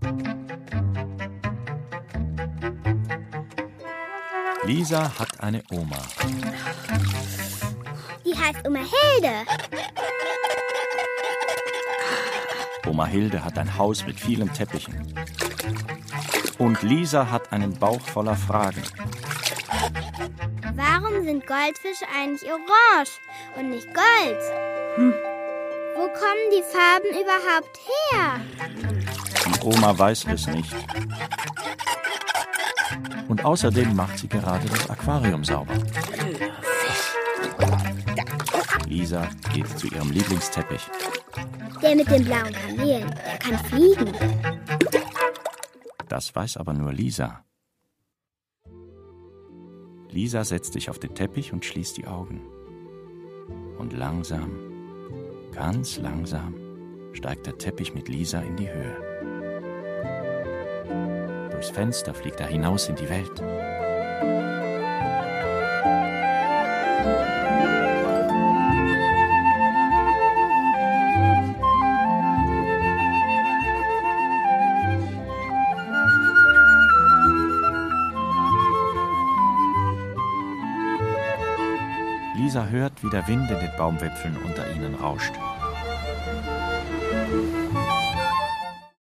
Lisa hat eine Oma. Die heißt Oma Hilde. Oma Hilde hat ein Haus mit vielen Teppichen. Und Lisa hat einen Bauch voller Fragen. Warum sind Goldfische eigentlich orange und nicht Gold? Wo kommen die Farben überhaupt her? Die Oma weiß es nicht. Und außerdem macht sie gerade das Aquarium sauber. Lisa geht zu ihrem Lieblingsteppich. Der mit den blauen Kamelen, der kann fliegen. Das weiß aber nur Lisa. Lisa setzt sich auf den Teppich und schließt die Augen. Und langsam, ganz langsam, steigt der Teppich mit Lisa in die Höhe. Durchs Fenster fliegt er hinaus in die Welt. Lisa hört, wie der Wind in den Baumwipfeln unter ihnen rauscht.